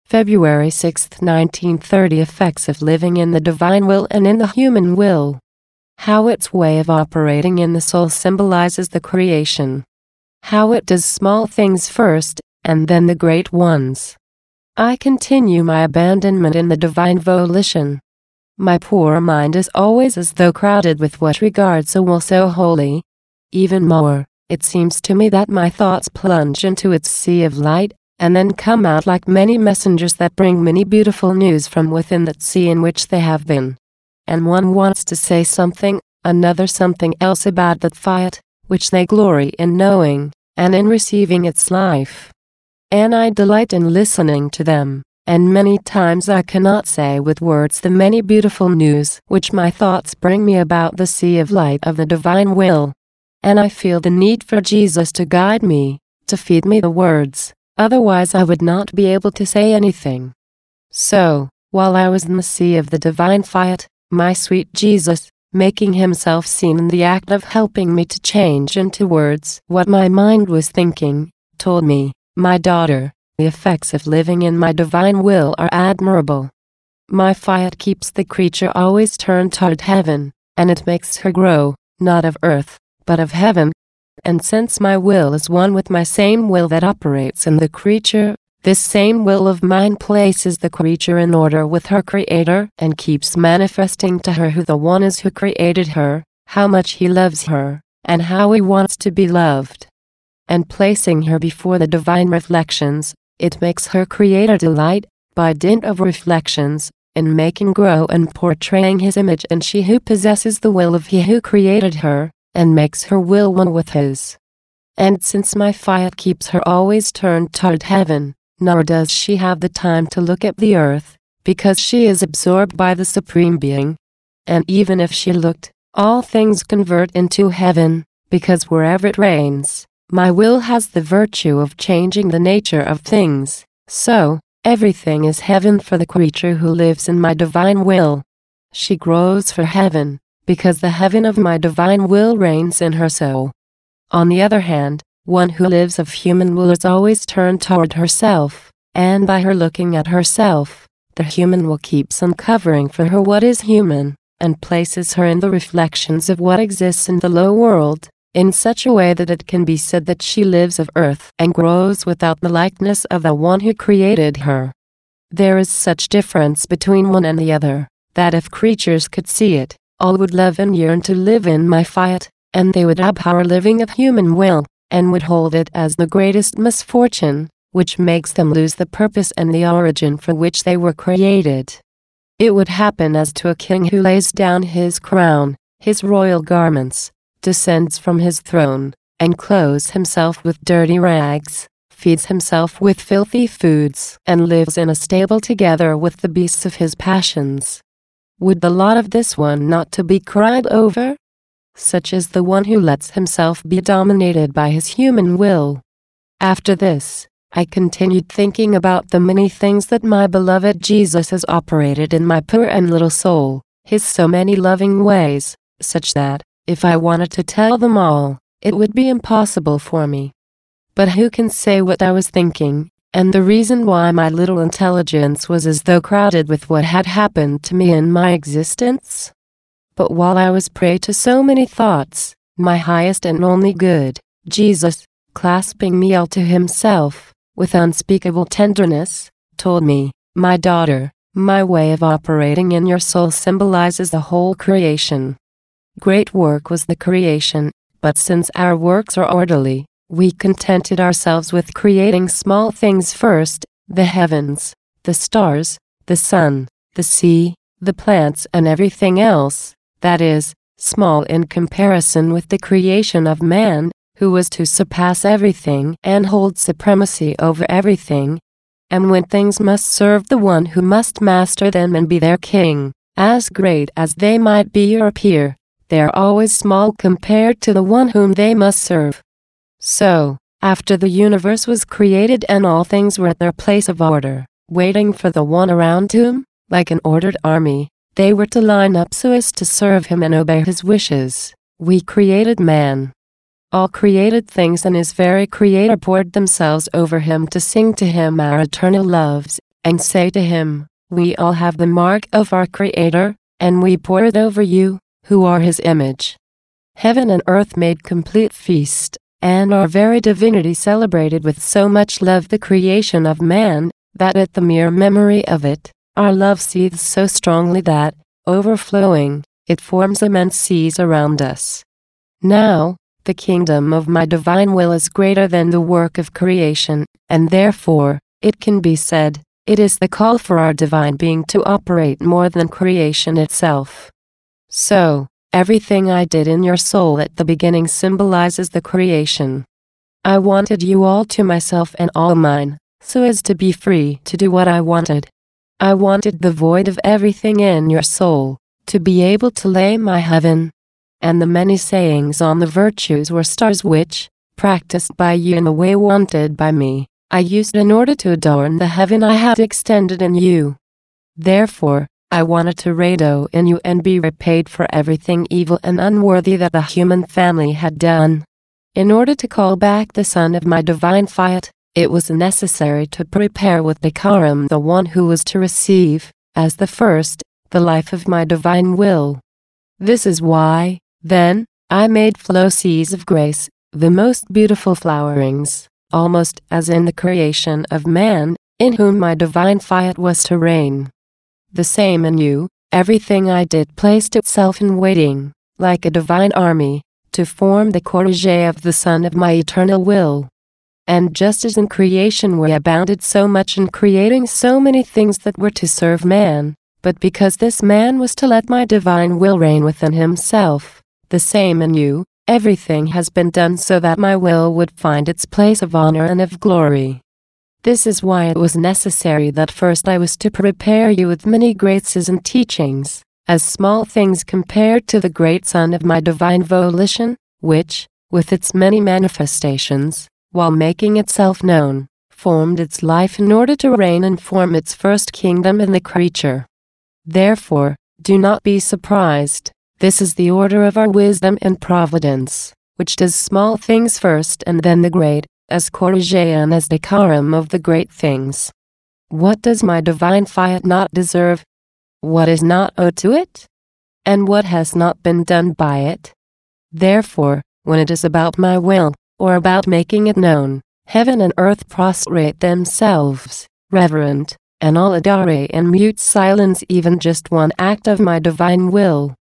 February 6, 1930. Effects of living in the divine will and in the human will. How its way of operating in the soul symbolizes the creation. How it does small things first, and then the great ones. I continue my abandonment in the divine volition. My poor mind is always as though crowded with what regards a will so holy. Even more, it seems to me that my thoughts plunge into its sea of light, and then come out like many messengers that bring many beautiful news from within that sea in which they have been. And one wants to say something, another something else about that fiat, which they glory in knowing, and in receiving its life. And I delight in listening to them, and many times I cannot say with words the many beautiful news which my thoughts bring me about the sea of light of the divine will. And I feel the need for Jesus to guide me, to feed me the words. Otherwise I would not be able to say anything. So, while I was in the sea of the divine fiat, my sweet Jesus, making himself seen in the act of helping me to change into words what my mind was thinking, told me, "My daughter, the effects of living in my divine will are admirable. My fiat keeps the creature always turned toward heaven, and it makes her grow, not of earth, but of heaven. And since my will is one with my same will that operates in the creature, this same will of mine places the creature in order with her Creator and keeps manifesting to her who the one is who created her, how much he loves her, and how he wants to be loved. And placing her before the divine reflections, it makes her Creator delight, by dint of reflections, in making grow and portraying his image in she who possesses the will of he who created her, and makes her will one with his. And since my fiat keeps her always turned toward heaven, nor does she have the time to look at the earth, because she is absorbed by the Supreme Being. And even if she looked, all things convert into heaven, because wherever it reigns, my will has the virtue of changing the nature of things, so, everything is heaven for the creature who lives in my divine will. She grows for heaven, because the heaven of my divine will reigns in her soul. On the other hand, one who lives of human will is always turned toward herself, and by her looking at herself, the human will keeps uncovering for her what is human, and places her in the reflections of what exists in the low world, in such a way that it can be said that she lives of earth and grows without the likeness of the one who created her. There is such difference between one and the other, that if creatures could see it, all would love and yearn to live in my fiat, and they would abhor living of human will, and would hold it as the greatest misfortune, which makes them lose the purpose and the origin for which they were created. It would happen as to a king who lays down his crown, his royal garments, descends from his throne, and clothes himself with dirty rags, feeds himself with filthy foods, and lives in a stable together with the beasts of his passions. Would the lot of this one not to be cried over? Such is the one who lets himself be dominated by his human will. After this, I continued thinking about the many things that my beloved Jesus has operated in my poor and little soul, his so many loving ways, such that, if I wanted to tell them all, it would be impossible for me. But who can say what I was thinking, and the reason why my little intelligence was as though crowded with what had happened to me in my existence? But while I was prey to so many thoughts, my highest and only good, Jesus, clasping me all to himself, with unspeakable tenderness, told me, "My daughter, my way of operating in your soul symbolizes the whole creation. Great work was the creation, but since our works are orderly, we contented ourselves with creating small things first, the heavens, the stars, the sun, the sea, the plants and everything else, that is, small in comparison with the creation of man, who was to surpass everything and hold supremacy over everything. And when things must serve the one who must master them and be their king, as great as they might be or appear, they are always small compared to the one whom they must serve. So, after the universe was created and all things were at their place of order, waiting for the one around whom, like an ordered army, they were to line up so as to serve him and obey his wishes, we created man. All created things and his very creator poured themselves over him to sing to him our eternal loves, and say to him, "We all have the mark of our Creator, and we pour it over you, who are His image." Heaven and earth made complete feast, and our very divinity celebrated with so much love the creation of man, that at the mere memory of it, our love seethes so strongly that, overflowing, it forms immense seas around us. Now, the kingdom of my divine will is greater than the work of creation, and therefore, it can be said, it is the call for our divine being to operate more than creation itself. So, everything I did in your soul at the beginning symbolizes the creation. I wanted you all to myself and all mine, so as to be free to do what I wanted. I wanted the void of everything in your soul, to be able to lay my heaven. And the many sayings on the virtues were stars which, practiced by you in the way wanted by me, I used in order to adorn the heaven I had extended in you. Therefore, I wanted to rado in you and be repaid for everything evil and unworthy that the human family had done. In order to call back the son of my divine fiat, it was necessary to prepare with decorum the one who was to receive, as the first, the life of my divine will. This is why, then, I made flow seas of grace, the most beautiful flowerings, almost as in the creation of man, in whom my divine fiat was to reign. The same in you, everything I did placed itself in waiting, like a divine army, to form the cortege of the Son of my eternal will. And just as in creation we abounded so much in creating so many things that were to serve man, but because this man was to let my divine will reign within himself, the same in you, everything has been done so that my will would find its place of honor and of glory. This is why it was necessary that first I was to prepare you with many graces and teachings, as small things compared to the great Son of my divine volition, which, with its many manifestations, while making itself known, formed its life in order to reign and form its first kingdom in the creature. Therefore, do not be surprised, this is the order of our wisdom and providence, which does small things first and then the great, as cortege and as decorum of the great things. What does my divine fiat not deserve? What is not owed to it? And what has not been done by it? Therefore, when it is about my will, or about making it known, heaven and earth prostrate themselves, reverent, and all adore in mute silence even just one act of my divine will.